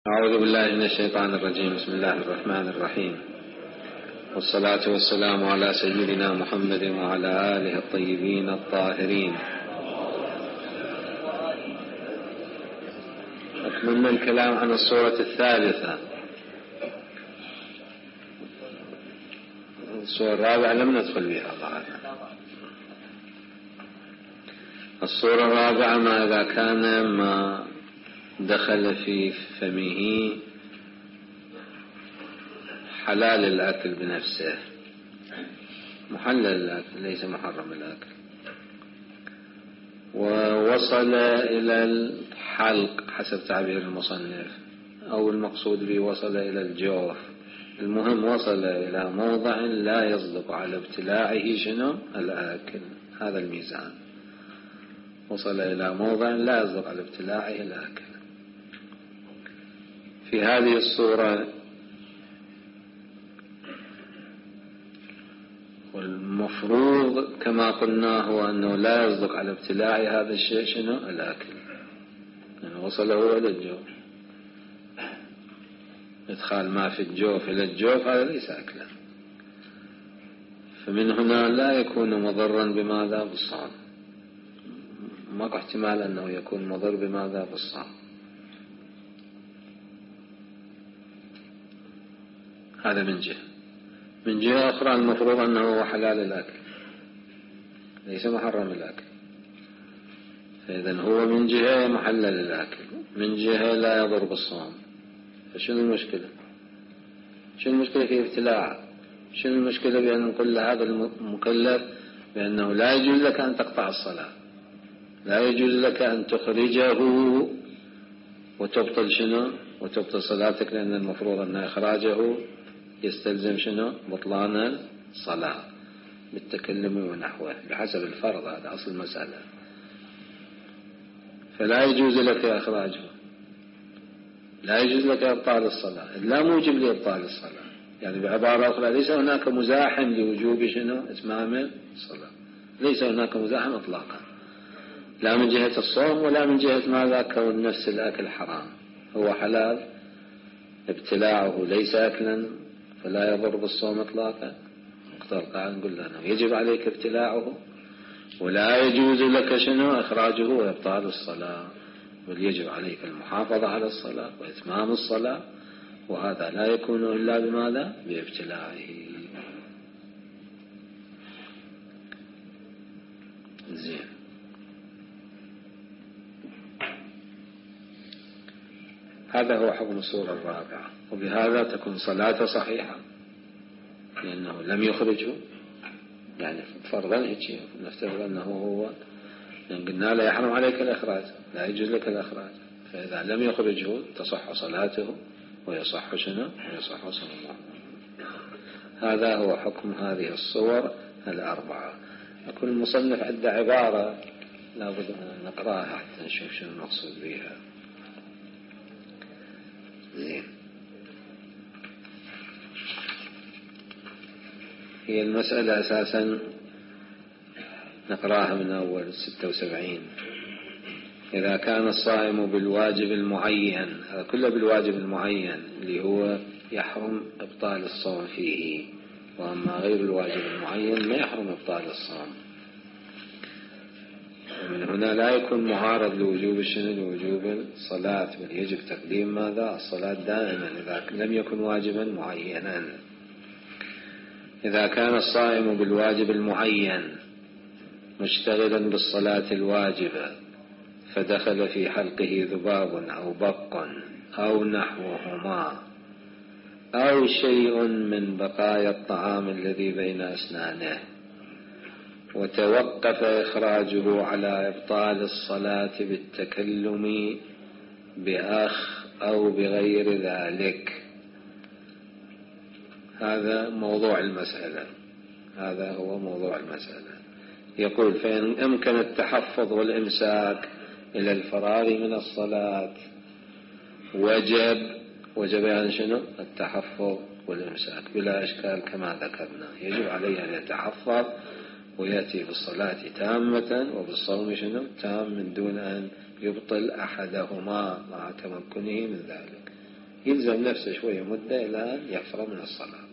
أعوذ بالله من الشيطان الرجيم. بسم الله الرحمن الرحيم، والصلاة والسلام على سيدنا محمد وعلى آله الطيبين الطاهرين. أكملنا الكلام عن الصورة الثالثة. الصورة الرابعة لم ندخل بها ظاهرا. الصورة الرابعة ما إذا كان ما دخل في فمه حلال الأكل بنفسه، محلل الأكل ليس محرم الأكل، ووصل إلى الحلق حسب تعبير المصنف، أو المقصود به وصل إلى الجوف. المهم وصل إلى موضع لا يصدق على ابتلاعه شنو الأكل. هذا الميزان، وصل إلى موضع لا يصدق على ابتلاعه الأكل. في هذه الصورة والمفروض كما قلنا هو أنه لا يصدق على ابتلاع هذا الشيء شنو الأكل، يعني وصله إلى الجوف. إدخال ما في الجوف إلى الجوف هذا ليس أكلا، فمن هنا لا يكون مضرا بماذا بالصوم. ما احتمال أنه يكون مضر بماذا بالصوم. هذا من جهة. من جهة أخرى المفروض أنه هو حلال الأكل ليس محرم الأكل، فإذا هو من جهة محلل الأكل، من جهة لا يضر بالصوم. فشنو المشكلة؟ شنو المشكلة في ابتلاع؟ شنو المشكلة بأن نقول لهذا المكلف بأنه لا يجوز لك أن تقطع الصلاة، لا يجوز لك أن تخرجه وتبطل شنو وتبطل صلاتك، لأن المفروض أن إخراجه يستلزم شنو بطلان الصلاة بالتكلم ونحوه بحسب الفرض. هذا أصل المسألة. فلا يجوز لك إخراجه، لا يجوز لك إبطال الصلاة، لا موجب لإبطال الصلاة. يعني بعبارة أخرى ليس هناك مزاحم لوجوب شنو إتمام الصلاة، ليس هناك مزاحم إطلاقا، لا من جهة الصوم ولا من جهة ماذا كون نفس الأكل حرام. هو حلال، ابتلاعه ليس أكلا فلا يضر بالصوم إطلاقا. قاعد نقول له يجب عليك ابتلاعه ولا يجوز لك شنو إخراجه وإبطال الصلاة، بل يجب عليك المحافظة على الصلاة وإتمام الصلاة، وهذا لا يكون إلا بماذا بابتلاعه. زين. هذا هو حكم الصورة الرابعة، وبهذا تكون صلاة صحيحة لأنه لم يخرجه. يعني فرضا هيك نفترض أنه هو، لأن قلنا لا يحرم عليك الإخراج، لا يجوز لك الإخراج، فإذا لم يخرجه تصح صلاته ويصح شنو ويصح صومه. هذا هو حكم هذه الصور الأربعة. يكون المصنف عند عبارة لابد أن نقرأها حتى نشوف شنو المقصود بها. زين. هي المسألة أساسا نقراها من أول 76. إذا كان الصائم بالواجب المعين، هذا كله بالواجب المعين اللي هو يحرم إبطال الصوم فيه، وأما غير الواجب المعين ما يحرم إبطال الصوم. ومن هنا لا يكون معارض لوجوب شنو لوجوب الصلاة، بل يجب تقديم ماذا الصلاة دائما إذا لم يكن واجبا معينا. إذا كان الصائم بالواجب المعين مشتغلا بالصلاة الواجبة فدخل في حلقه ذباب أو بق أو نحوهما أو شيء من بقايا الطعام الذي بين أسنانه، وتوقف إخراجه على إبطال الصلاة بالتكلم بأخ أو بغير ذلك. هذا موضوع المسألة، هذا هو موضوع المسألة. يقول فإن أمكن التحفظ والإمساك إلى الفراغ من الصلاة وجب يعني شنو التحفظ والإمساك بلا إشكال كما ذكرنا. يجب عليه أن يتحفظ ويأتي بالصلاة تامة وبالصوم شنو تام من دون أن يبطل أحدهما مع تمكنه من ذلك. يلزم نفسه شوية مدة إلى أن يفرغ من الصلاة.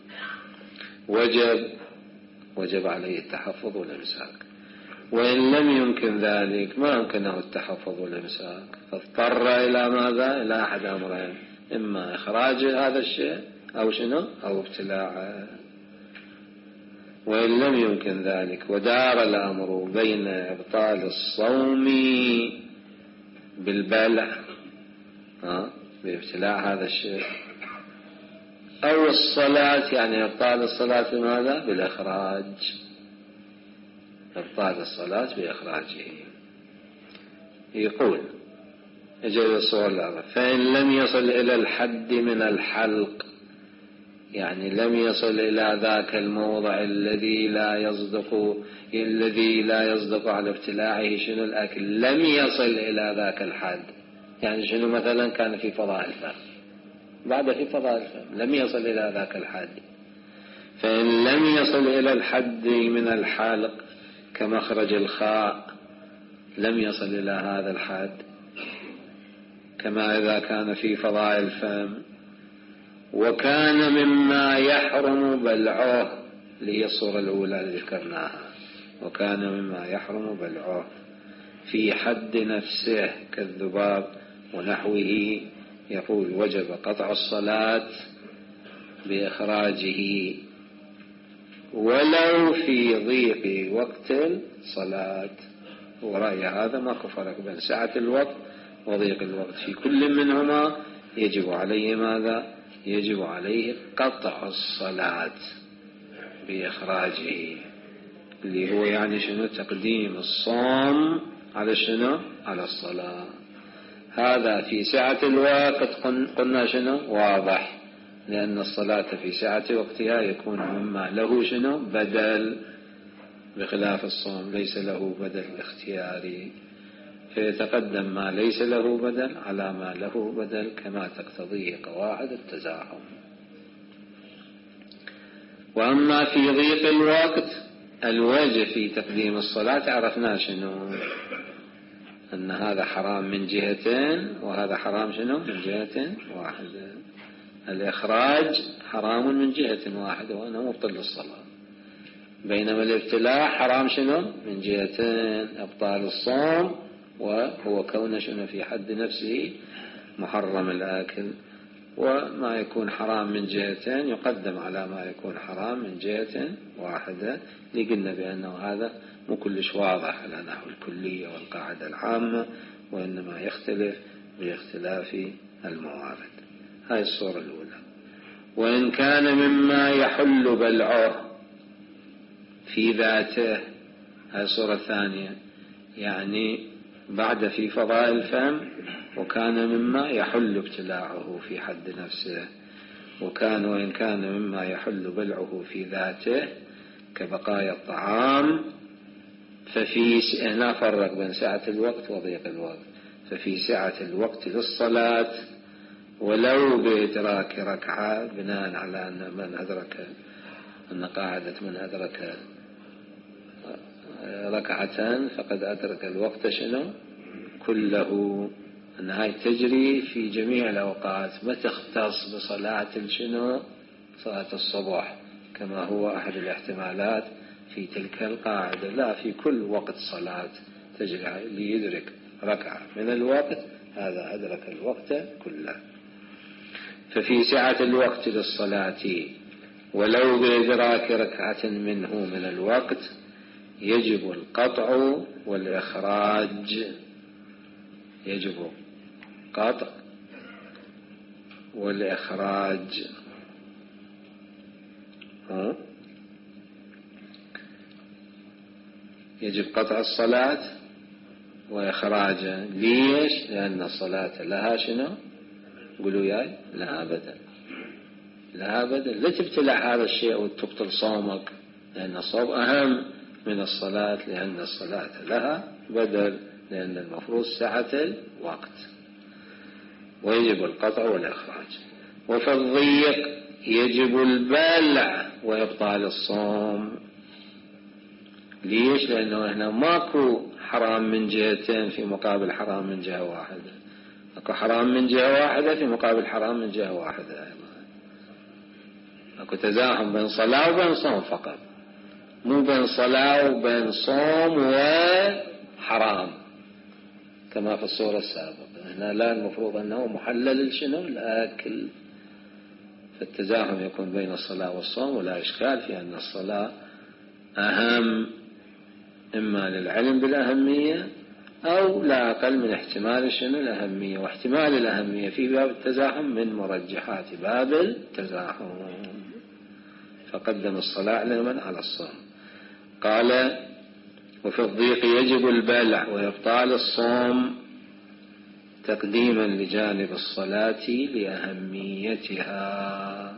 وجب عليه التحفظ والإمساك. وإن لم يمكن ذلك، ما يمكنه التحفظ والإمساك، فاضطر إلى ماذا؟ إلى أحد أمرين: إما إخراج هذا الشيء أو شنو؟ أو ابتلاعه. وإن لم يمكن ذلك ودار الأمر بين إبطال الصوم بالبلع بابتلاع هذا الشيء، أو الصلاة، يعني إبطال الصلاة ماذا؟ بالإخراج، إبطال الصلاة بإخراجه. يقول يجب السؤال الأول: فإن لم يصل إلى الحد من الحلق، يعني لم يصل إلى ذاك الموضع الذي لا يصدق على ابتلاعه شنو الأكل، لم يصل إلى ذاك الحد، يعني شنو مثلا كان في فضاء الفم، بعد في فضاء الفم لم يصل إلى ذاك الحد. فإن لم يصل إلى الحد من الحلق كمخرج الخاء، لم يصل إلى هذا الحد، كما إذا كان في فضاء الفم. وكان مما يحرم بلعه، اللي هي الصورة الأولى اللي ذكرناها، وكان مما يحرم بلعه في حد نفسه كالذباب ونحوه، يقول وجب قطع الصلاة بإخراجه ولو في ضيق وقت الصلاة. ورأي هذا ماكو فرق بين سعة الوقت وضيق الوقت، في كل منهما يجب عليه ماذا؟ يجب عليه قطع الصلاة بإخراجه، اللي هو يعني شنو؟ تقديم الصوم على شنو؟ على الصلاة. هذا في سعة الوقت قلنا شنو؟ واضح، لأن الصلاة في سعة وقتها يكون مما له شنو؟ بدل، بخلاف الصوم ليس له بدل اختياري، فيتقدم ما ليس له بدل على ما له بدل كما تقتضيه قواعد التزاحم. وأما في ضيق الوقت الوجه في تقديم الصلاة عرفنا شنو؟ أن هذا حرام من جهتين وهذا حرام شنو؟ من جهة واحدة. الإخراج حرام من جهة واحدة وأنه مبطل للصلاة، بينما الابتلاع حرام شنو؟ من جهتين: أبطال الصوم، وهو كون شنو؟ في حد نفسه محرم الآكل. وما يكون حرام من جهتين يقدم على ما يكون حرام من جهة واحدة، لقلنا بأنه هذا مو كلش واضح على نحو الكلية والقاعدة العامة، وإنما يختلف باختلاف الموارد. هاي الصورة الأولى. وإن كان مما يحل بلعه في ذاته، هاي الصورة الثانية، يعني بعد في فضاء الفم، وكان مما يحل ابتلاعه في حد نفسه. وإن كان مما يحل بلعه في ذاته كبقايا الطعام، ففي هنا فرق بين سعة الوقت وضيق الوقت. ففي سعة الوقت للصلاة ولو بإدراك ركعة، بناء على أن قاعدة من أدرك ركعتان فقد أدرك الوقت شنو؟ كله. أنها تجري في جميع الأوقات، ما تختص بصلاة شنو؟ صلاة الصبح كما هو أحد الاحتمالات في تلك القاعدة، لا، في كل وقت صلاة تجري، ليدرك ركعة من الوقت هذا أدرك الوقت كله. ففي سعة الوقت للصلاة ولو بإدراك ركعة منه من الوقت يجب القطع والإخراج. يجب قطع والإخراج. يجب قطع الصلاة وإخراجها. ليش؟ لأن الصلاة لها شنو؟ قولوا ياي، لها بدل. لها بدل. لا تبتلع هذا الشيء وتبطل صومك، لأن الصوم أهم من الصلاة، لأن الصلاة لها بدل، لأن المفروض سعة الوقت. ويجب القطع والإخراج. وفي الضيق يجب البلع وإبطال الصوم. ليش؟ لأنه هنا ماكو حرام من جهتين في مقابل حرام من جهة واحدة. أكو حرام من جهة واحدة في مقابل حرام من جهة واحدة أيضا. أكو تزاحم بين صلاة وبين صوم فقط، مو بين صلاة وبين صوم وحرام كما في الصورة السابقة. هنا لا، المفروض أنه محلل شنو الأكل، فالتزاحم يكون بين الصلاة والصوم، ولا إشكال في أن الصلاة أهم إما للعلم بالأهمية أو لا أقل من احتمال شنو الأهمية، واحتمال الأهمية في باب التزاحم من مرجحات باب التزاحم، فقدم الصلاة على الصوم. قال وفي الضيق يجب البلع ويبطل الصوم تقديما لجانب الصلاة لأهميتها.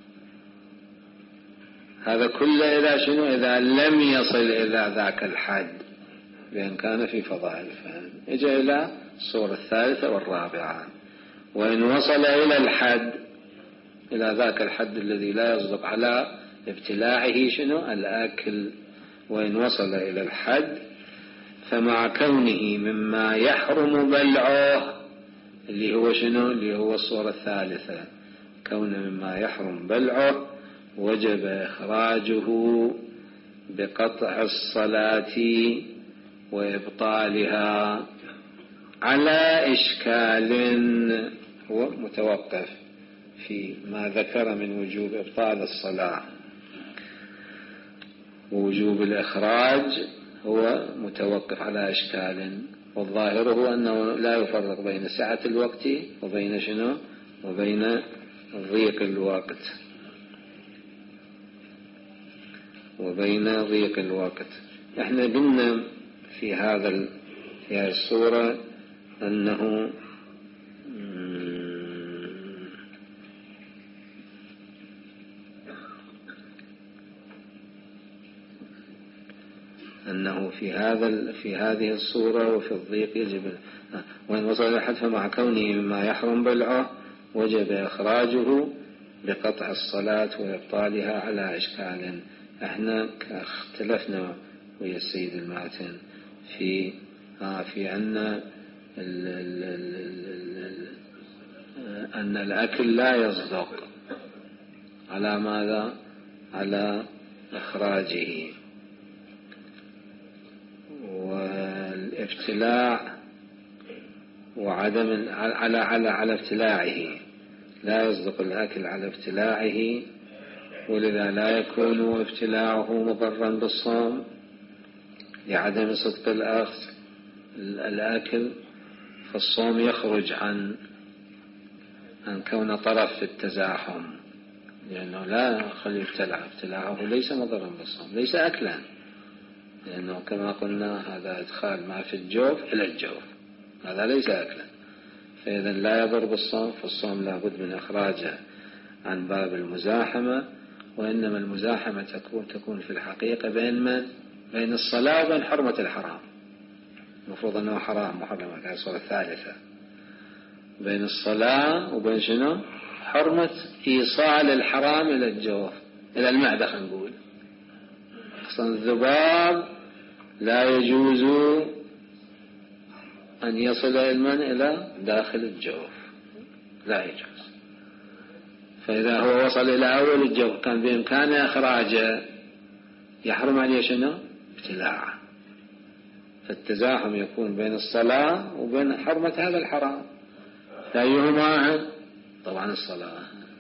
هذا كله إذا شنو؟ إذا لم يصل إلى ذاك الحد، بأن كان في فضائل الفهم. إجا إلى الصورة الثالثة والرابعة، وإن وصل إلى الحد، إلى ذاك الحد الذي لا يصدق على ابتلاعه شنو الأكل، وإن وصل إلى الحد فمع كونه مما يحرم بلعه، اللي هو شنو؟ اللي هو الصورة الثالثة، كونه مما يحرم بلعه وجب إخراجه بقطع الصلاة وإبطالها على إشكال هو متوقف في ما ذكر من وجوب إبطال الصلاة ووجوب الإخراج، هو متوقف على إشكال، والظاهر هو أنه لا يفرق بين سعة الوقت وبين شنو؟ وبين ضيق الوقت، وبين ضيق الوقت. احنا قلنا في هذه الصورة أنه في هذه الصورة وفي الضيق يجب وإن وصل إلى الحد فمع كونه مما يحرم بلعه وجب إخراجه بقطع الصلاة وإبطالها على إشكال. احنا اختلفنا ويا السيد الماتن في أن الأكل لا يصدق على ماذا؟ على إخراجه، والابتلاع وعدم على ابتلاعه، لا يصدق الأكل على ابتلاعه، ولذا لا يكون ابتلاعه مضرا بالصوم لعدم صدق الأكل، فالصوم يخرج عن كون طرف في التزاحم، لأنه لا خلي ابتلاعه ليس مضرا بالصوم، ليس أكلا، لأنه كما قلنا هذا إدخال ما في الجوف إلى الجوف، هذا ليس أكلا، فإذا لا يضر بالصوم، فالصوم لا بد من إخراجه عن باب المزاحمة. وإنما المزاحمة تكون في الحقيقة بين الصلاة وبين حرمة الحرام، المفروض أنه حرام محرمة هذه الصورة الثالثة، بين الصلاة وبين شنو؟ حرمة إيصال الحرام إلى الجوف، إلى المعدة. خلينا نقول أصلا الذباب لا يجوز أن يصل إلى داخل الجوف، لا يجوز. فإذا هو وصل إلى أول الجوف كان بإمكانه إخراجه، يحرم عليه شنو؟ ابتلاعه. فالتزاحم يكون بين الصلاة وبين حرمة هذا الحرام، فأيهما أهم؟ طبعا الصلاة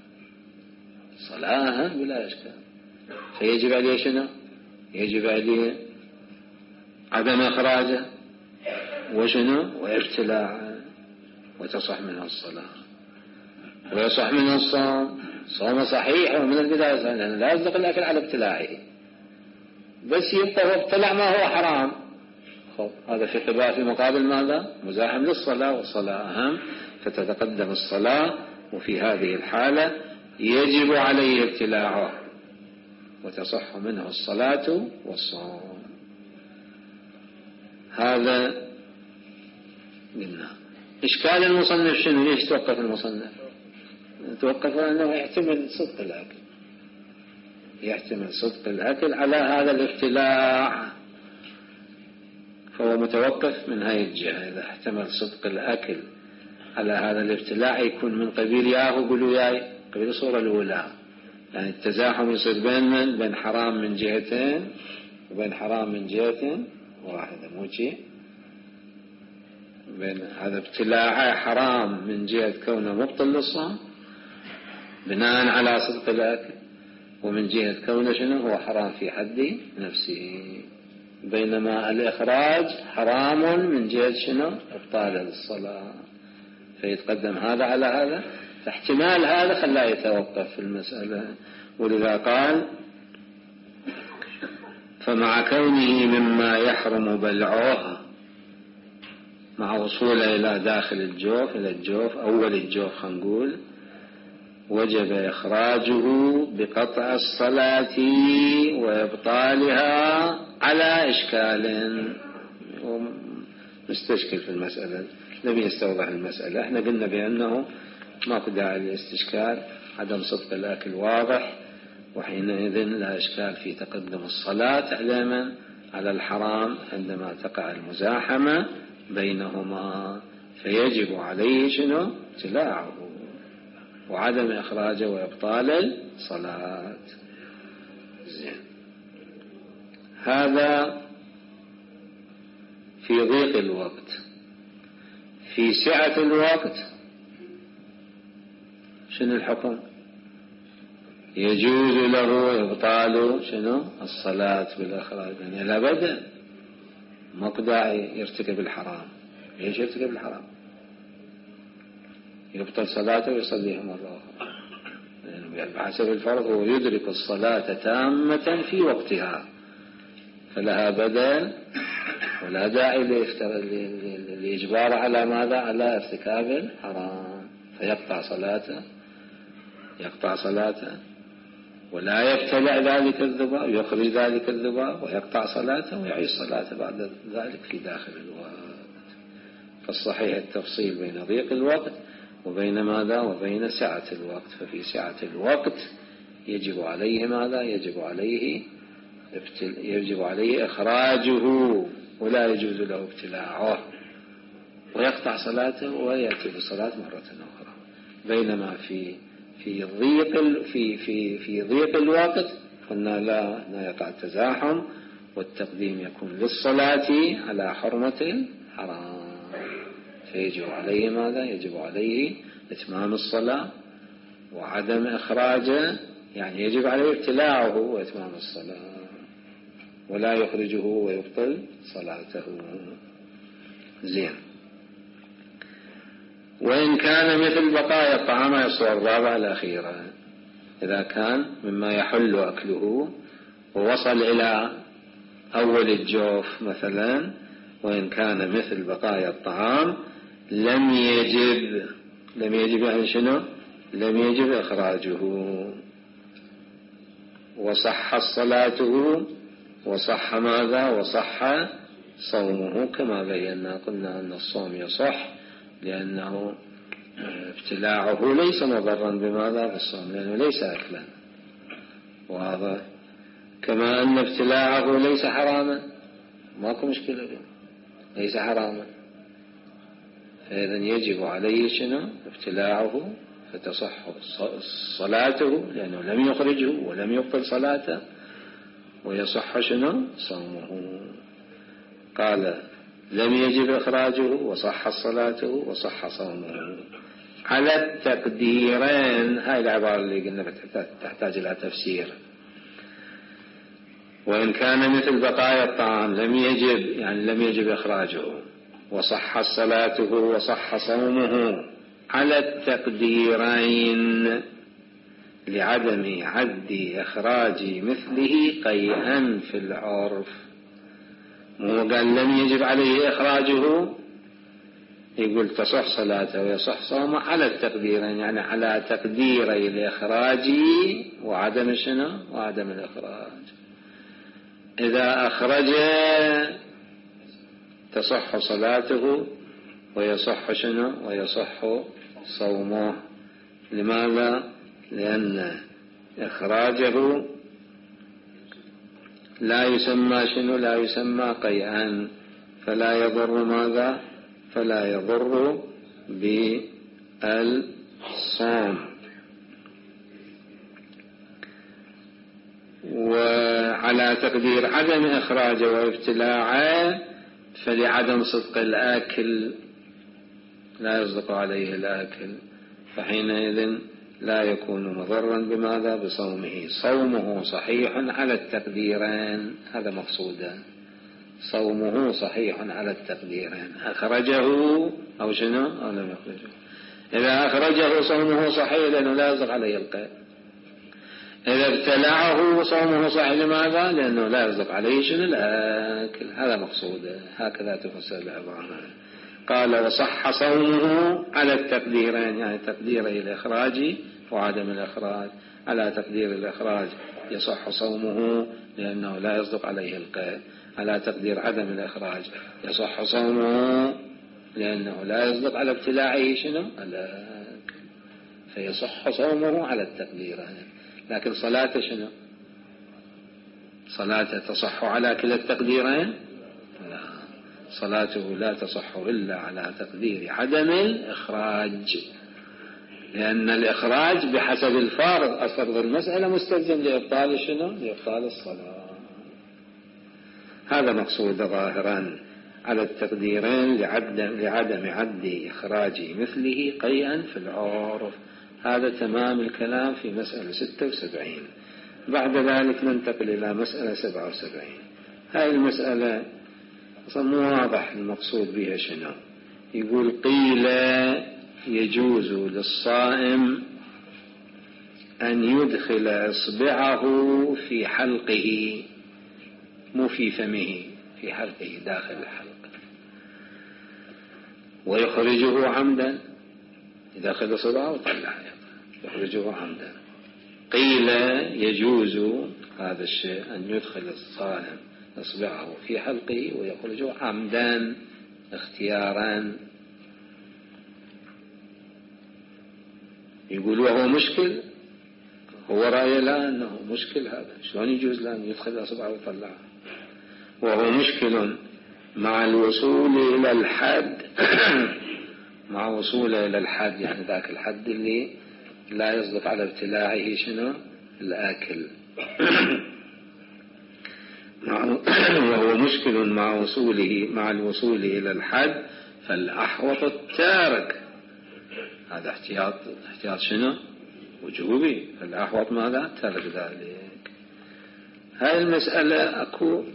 أهم بلا إشكال، فيجب عليه شنو؟ يجب عليه عدم إخراجه وشنو؟ وابتلاعه، وتصح منه الصلاة ويصح منه الصوم، صوم صحيح ومن البداية، لأنه لا يصدق الأكل على ابتلاعه، بس يبقى هو ابتلع ما هو حرام. هذا في مقابل ماذا؟ مزاحم للصلاة، والصلاة أهم، فتتقدم الصلاة، وفي هذه الحالة يجب عليه ابتلاعه وتصح منه الصلاة والصوم. هذا قلنا. إشكال المصنف شنو؟ ليش توقف المصنف؟ توقف أنه يحتمل صدق الأكل، يحتمل صدق الأكل على هذا الابتلاع، فهو متوقف من هذه الجهة. إذا احتمل صدق الأكل على هذا الابتلاع يكون من قبيل ياهو قولوا ياي قبيل الصورة الأولى، يعني التزاحم يصير بين حرام من جهتين وبين حرام من جهة واحدة، مو شيء بين هذا ابتلاع حرام من جهة كونه مبطل للصوم بناء على صدق الأكل، ومن جهة كونه شنو هو حرام في حد نفسه، بينما الإخراج حرام من جهة شنو إبطال الصلاة، فيتقدم هذا على هذا، فاحتمال هذا خلاه يتوقف في المسألة. ولذا قال فمع كونه مما يحرم بلعه مع وصوله إلى داخل الجوف إلى الجوف أول الجوف خلينا نقول وجب إخراجه بقطع الصلاة وإبطالها على إشكال مستشكل في المسألة، نبي يستوضح المسألة. احنا قلنا بأنه ماكو داعي للاستشكال، عدم صدق الأكل واضح، وحينئذ لا إشكال في تقدم الصلاة علما على الحرام عندما تقع المزاحمة بينهما، فيجب عليه شنو ابتلاعه وعدم إخراجه وإبطال الصلاة. زين، هذا في ضيق الوقت. في سعة الوقت شنو الحكم؟ يجوز له إبطال شنو الصلاة بالإخراج، يعني الأبد ماكو داعي يرتكب الحرام. ليش يرتكب الحرام؟ يبطل صلاته ويصليها مرة أخرى، يعني بحسب الفرض هو يدرك الصلاة تامة في وقتها، فلها بدل ولا داعي لإجبار على ماذا؟ على ارتكاب الحرام، فيقطع صلاته ولا يبتلع ذلك الذباب، يخرج ذلك الذباب ويقطع صلاته ويعيش صلاته بعد ذلك في داخل الوقت. فالصحيح التفصيل بين ضيق الوقت وبين ماذا؟ وبين سعة الوقت. ففي سعة الوقت يجب عليه ماذا؟ يجب عليه إخراجه ولا يجوز له ابتلاعه، ويقطع صلاته ويأتي بالصلاة مرة أخرى. بينما في ضيق الوقت قلنا لا يقع التزاحم، والتقديم يكون للصلاة على حرمة الحرام، فيجب عليه ماذا؟ يجب عليه إتمام الصلاة وعدم إخراجه، يعني يجب عليه ابتلاعه وإتمام الصلاة، ولا يخرجه ويبطل صلاته. زين، وإن كان مثل بقايا الطعام يصور الرابعة الأخيرة، إذا كان مما يحل أكله ووصل إلى أول الجوف مثلا، وإن كان مثل بقايا الطعام لم يجب يعني شنو؟ لم يجب إخراجه، وصح صلاته وصح ماذا؟ وصح صومه، كما بينا قلنا أن الصوم يصح لأنه ابتلاعه ليس مضرا بماذا؟ بالصوم، لأنه ليس أكلا، واضح؟ كما أن ابتلاعه ليس حراما، ماكو مشكلة به، ليس حراما، فإذا يجب عليه شنو؟ ابتلاعه، فتصح صلاته لأنه لم يخرجه ولم يبطل صلاته، ويصح شنو؟ صومه. قال لم يجب إخراجه وصح صلاته وصح صومه على التقديرين. هاي العبارة اللي قلنا تحتاج إلى تفسير. وإن كان مثل بقايا الطعام لم يجب إخراجه وصح صلاته وصح صومه على التقديرين لعدم عد إخراج مثله قيئا في العرف. مو قال لم يجب عليه إخراجه، يقول تصح صلاته ويصح صومه على التقديرين، يعني على تقديري الإخراج وعدم شنو؟ وعدم الإخراج. إذا أخرج تصح صلاته ويصح شنو؟ ويصح صومه. لماذا؟ لأن إخراجه لا يسمى شنو؟ لا يسمى قيئا، فلا يضر ماذا؟ فلا يضر بالصوم. وعلى تقدير عدم إخراجه وابتلاعه فلعدم صدق الآكل لا يصدق عليه الآكل، فحينئذ لا يكون مضرا بماذا؟ بصومه. صومه صحيح على التقديرين، هذا مقصودا. صومه صحيح على التقديرين، أخرجه أو شنو أو لم يخرجه. إذا أخرجه صومه صحيح لأنه لا يصدق عليه القيء. إذا ابتلعه صومه صحيح، لماذا؟ لأنه لا يصدق عليه شنو الآكل. هذا مقصوده، هكذا تفسر العبارة. قال وصح صومه على التقديرين، يعني تقدير الإخراج وعدم الإخراج. على تقدير الإخراج يصح صومه لأنه لا يصدق عليه القيء. على تقدير عدم الإخراج يصح صومه لأنه لا يصدق على ابتلاعه شنو الآكل، فيصح صومه على التقديرين. لكن صلاته شنو؟ صلاته تصح على كلا التقديرين؟ لا، صلاته لا تصح إلا على تقدير عدم الإخراج، لأن الإخراج بحسب الفارض أفرض المسألة مستلزم لإبطال شنو؟ لإبطال الصلاة. هذا مقصود ظاهرا على التقديرين لعدم عد إخراج مثله قيئا في العرف. هذا تمام الكلام في مسألة 76. بعد ذلك ننتقل إلى مسألة 77. هذه المسألة مو واضح المقصود بها شنو. يقول قيل يجوز للصائم أن يدخل إصبعه في حلقه، مو في فمه، في حلقه داخل الحلق، ويخرجه عمدا. يدخل إصبعه وطلع يخرجه عمدا. قيل يجوز هذا الشيء أن يدخل الصائم إصبعه في حلقه ويخرجه عمدا اختيارا. يقول وهو مشكل، هو رأي لا أنه مشكل. هذا شلون يجوز له أن يدخل إصبعه ويطلعه؟ وهو مشكل مع الوصول إلى الحد مع وصوله إلى الحد، يعني ذاك الحد اللي لا يصدق على ابتلاعه شنو الآكل. وهو مشكل مع الوصول إلى الحد، فالأحوط التارك. هذا احتياط شنو وجوبي. فالأحوط ماذا؟ ترك ذلك. هاي المسألة أكو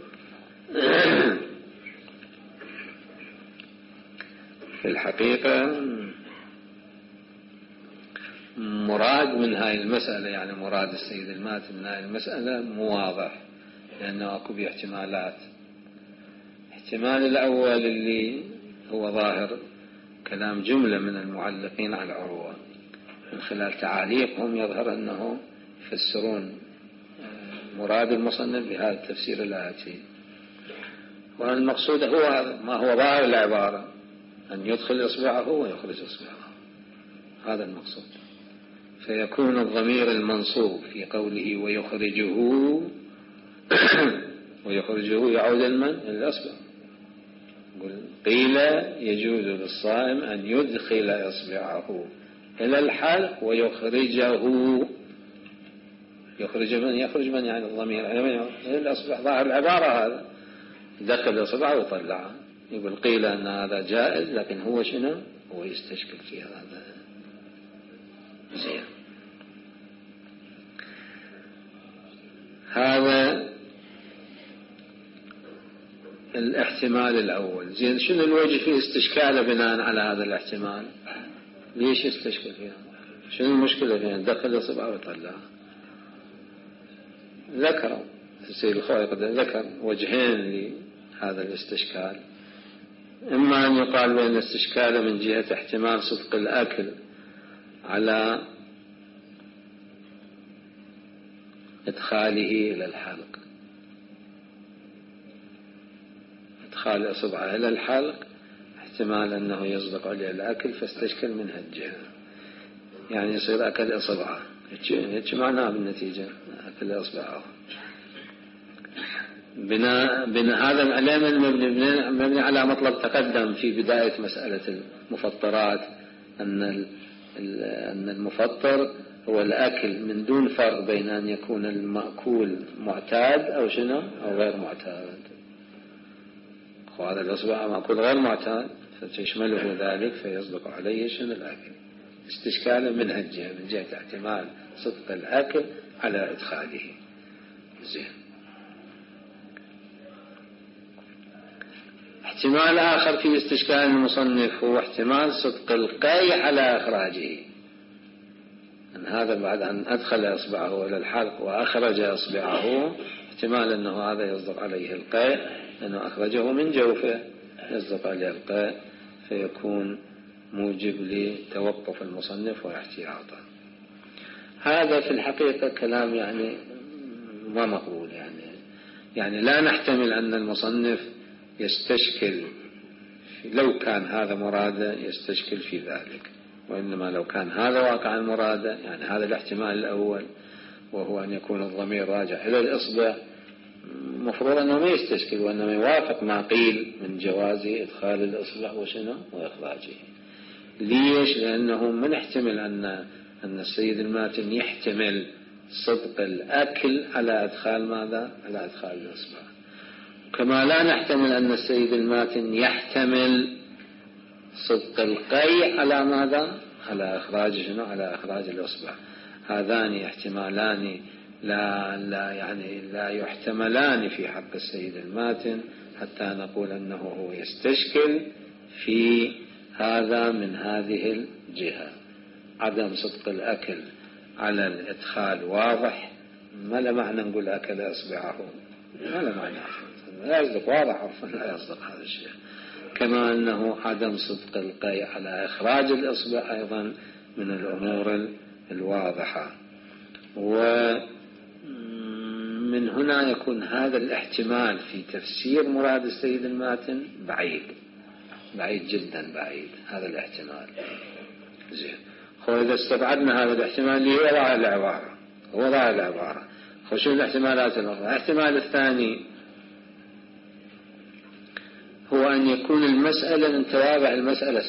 في الحقيقة مراد من هاي المسألة، يعني مراد السيد الماتن من هاي المسألة مو واضح، لأنه أكو باحتمالات. احتمال الأول اللي هو ظاهر كلام جملة من المعلقين على العروة، من خلال تعاليقهم يظهر أنه يفسرون مراد المصنف بهذا التفسير الآتي. والمقصود هو هذا، ما هو ظاهر العبارة، أن يدخل إصبعه ويخرج إصبعه، هذا المقصود. فيكون الضمير المنصوب في قوله ويخرجه يعود المن الأصبع. قيل يجوز للصائم أن يدخل إصبعه إلى الحلق ويخرجه. يخرج من يعني الضمير الأصبع، ظاهر العبارة هذا، دخل إصبعه وطلعه. يقول قيل أن هذا جائز، لكن هو شنو؟ هو يستشكل في هذا. زين، هذا الاحتمال الأول. زين، شنو الوجه في استشكاله بناء على هذا الاحتمال؟ ليش يستشكل فيها؟ شنو المشكلة فيها؟ دخل إصبعه وطلعه. ذكر السيد الخوي ذكر وجهين لهذا الاستشكال. إما أن يقال بأن الاستشكال من جهة احتمال صدق الأكل على إدخاله إلى الحلق، إدخال إصبعه إلى الحلق احتمال أنه يصدق عليه الأكل، فاستشكل من هالجهة، يعني يصير أكل إصبعه. هيك معناه بالنتيجة أكل إصبعه. بناء هذا العلم مبني على مطلب تقدم في بداية مسألة المفطرات، أن المفطر هو الأكل من دون فرق بين أن يكون المأكول معتاد أو شنو أو غير معتاد. وهذا الإصبع مأكول غير معتاد فتشمله ذلك فيصدق عليه شنو الأكل، استشكالا من هالجهة، من جهة احتمال صدق الأكل على إدخاله. زين. احتمال آخر في استشكال المصنف هو احتمال صدق القيء على إخراجه. أن هذا بعد أن أدخل إصبعه إلى الحلق وأخرج إصبعه احتمال أنه هذا يصدق عليه القيء، أنه أخرجه من جوفه يصدق عليه القيء، فيكون موجب لتوقف المصنف واحتياطه. هذا في الحقيقة كلام يعني ما مقبول، يعني لا نحتمل أن المصنف يستشكل لو كان هذا مراده يستشكل في ذلك، وإنما لو كان هذا واقعا مراده، يعني هذا الاحتمال الأول وهو أن يكون الضمير راجع إلى الإصبع، مفروض أنه ما يستشكل وأنه يوافق ما قيل من جواز إدخال الإصبع وشنو وإخراجه. ليش؟ لأنه من احتمل أن السيد الماتن يحتمل صدق الأكل على إدخال ماذا؟ على إدخال الإصبع، كما لا نحتمل أن السيد الماتن يحتمل صدق القيء على ماذا؟ على إخراج شنو؟ على إخراج الإصبع. هذان احتمالان لا يحتملان في حق السيد الماتن حتى نقول أنه هو يستشكل في هذا من هذه الجهة. عدم صدق الأكل على الإدخال واضح، ما له معنى نقول أكل إصبعه، ما له معنى، لا يصدق، واضح عرفا لا يصدق هذا الشيء. كما أنه عدم صدق القيء على إخراج الإصبع أيضا من الأمور الواضحة. ومن هنا يكون هذا الاحتمال في تفسير مراد السيد الماتن بعيد جدا، بعيد هذا الاحتمال. زين. إذا استبعدنا هذا الاحتمال اللي هو وضع العبارة، شو الاحتمالات الأخرى؟ الاحتمال الثاني هو أن يكون المسألة من توابع المسألة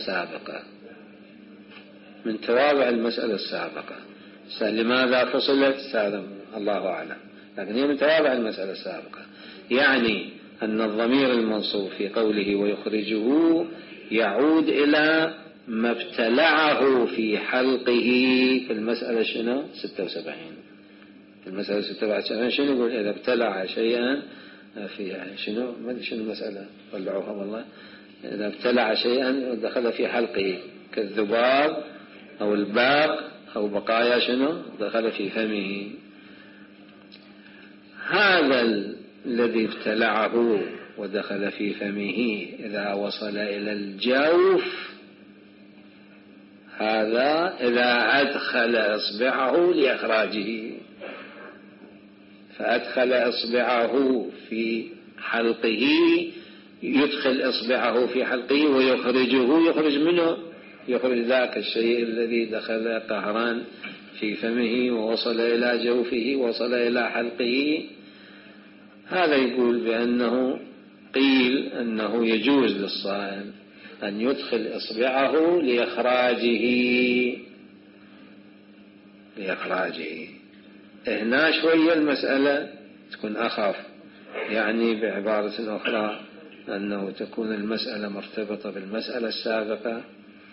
السابقة، لماذا فصلت؟ الله أعلم، لكن هي من توابع المسألة السابقة. يعني أن الضمير المنصوب في قوله ويخرجه يعود إلى ما ابتلعه في حلقه في المسألة شنو 76. في المسألة 76 شنو يقول؟ إذا ابتلع شيئا في شنو، ما أدري شنو المسألة، طلعوها والله. إذا ابتلع شيئا دخل في حلقه كالذباب أو الباق أو بقايا شنو دخل في فمه. هذا الذي ابتلعه ودخل في فمه إذا وصل إلى الجوف، هذا إذا أدخل إصبعه لإخراجه، فأدخل إصبعه في حلقه، يدخل إصبعه في حلقه ويخرجه، يخرج منه، يخرج ذاك الشيء الذي دخل قهرا في فمه ووصل إلى جوفه ووصل إلى حلقه. هذا يقول بأنه قيل أنه يجوز للصائم أن يدخل إصبعه لإخراجه. هنا شوية المسألة تكون أخف، يعني بعبارة أخرى أنه تكون المسألة مرتبطة بالمسألة السابقة،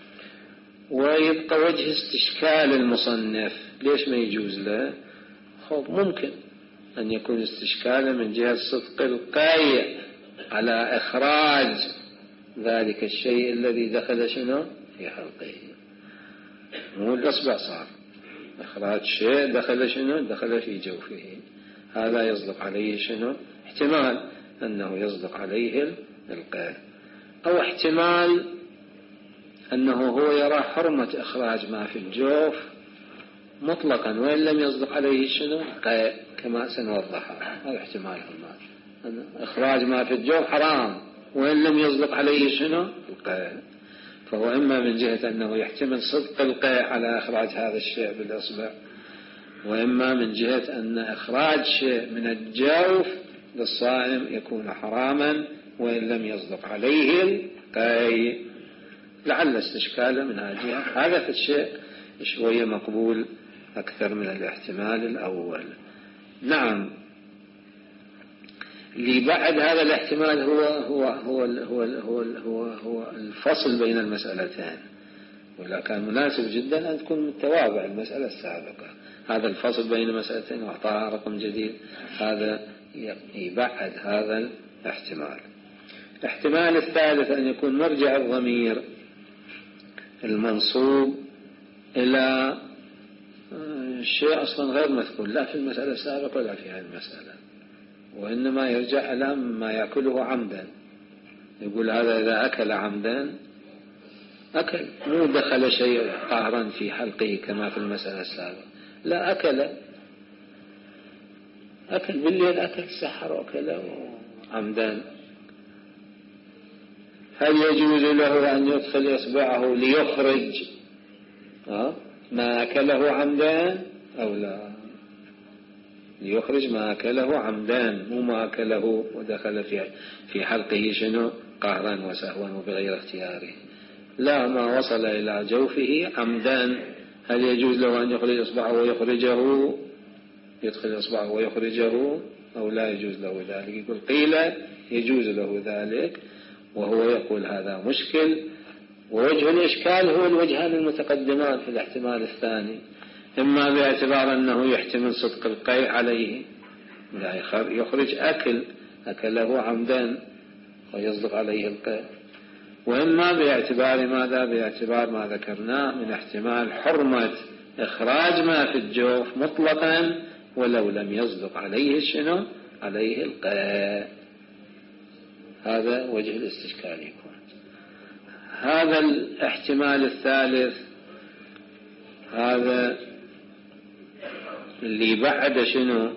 ويبقى وجه استشكال المصنف ليش ما يجوز له. ممكن أن يكون استشكاله من جهة صدق القيء على إخراج ذلك الشيء الذي دخل شنو في حلقه، مو الأصبع صار إخراج شيء دخل شنو دخل في جوفه. هذا يصدق عليه شنو احتمال أنه يصدق عليه القيء، أو احتمال أنه هو يرى حرمة إخراج ما في الجوف مطلقا وإن لم يصدق عليه شنو القيء، كما سنوضحها. هذا احتمال أن إخراج ما في الجوف حرام وإن لم يصدق عليه شنو القيء. فهو إما من جهة أنه يحتمل صدق القيء على إخراج هذا الشيء بالإصبع، وإما من جهة أن إخراج شيء من الجوف للصائم يكون حراما وإن لم يصدق عليه القيء. لعل استشكاله من هذه هذا في الشيء شوية مقبول أكثر من الاحتمال الأول. نعم، اللي بعد هذا الاحتمال هو الفصل بين المسألتين، ولا كان مناسب جدا أن تكون متوابع المسألة السابقة. هذا الفصل بين المسألتين وأعطاها رقم جديد، هذا يبعد هذا الاحتمال. الاحتمال الثالث أن يكون مرجع الضمير المنصوب إلى شيء أصلا غير مذكور لا في المسألة السابقة ولا في هذه المسألة، وإنما يرجع إلى ما يأكله عمدا. يقول هذا إذا أكل عمدا أكل، مو دخل شيء قهرا في حلقه كما في المسألة السابقة، لا أكل بالليل، أكل سحر وأكل عمدا. هل يجوز له أن يدخل إصبعه ليخرج ما أكله عمدان أو لا؟ ليخرج ما أكله عمدان، مو ما أكله ودخل في حلقه شنو قهرا وسهوا وبغير اختياره، لا، ما وصل إلى جوفه عمدان. هل يجوز له أن يخرج إصبعه ويخرجه، يدخل إصبعه ويخرجه أو لا يجوز له ذلك؟ يقول قيل يجوز له ذلك، وهو يقول هذا مشكل. ووجه الإشكال هو الوجهان المتقدمان في الاحتمال الثاني، إما باعتبار أنه يحتمل صدق القيء عليه، يخرج أكله عمدا ويصدق عليه القيء، وإما باعتبار ماذا؟ باعتبار ما ذكرناه من احتمال حرمة إخراج ما في الجوف مطلقا ولو لم يصدق عليه شنو؟ عليه القيء. هذا وجه الاستشكال يكون. هذا الاحتمال الثالث هذا اللي بعد شنو؟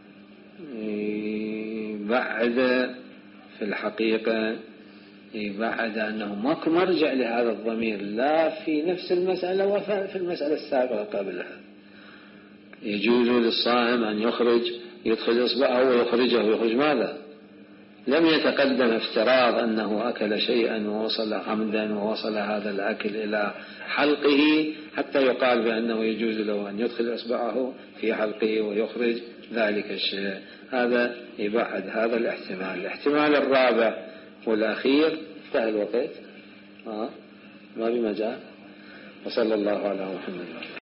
بعد في الحقيقة بعد أنه ماكو مرجع لهذا الضمير لا في نفس المسألة وفي المسألة السابقة قبلها. يجوز للصائم أن يدخل إصبعه ويخرجه. يخرج ماذا؟ لم يتقدم افتراض أنه أكل شيئا ووصل عمدا ووصل هذا الأكل إلى حلقه حتى يقال بأنه يجوز له أن يدخل إصبعه في حلقه ويخرج ذلك الشيء. هذا يبعد هذا الاحتمال. الاحتمال الرابع والأخير انتهى الوقت، ما بمجال. وصلى الله على محمد.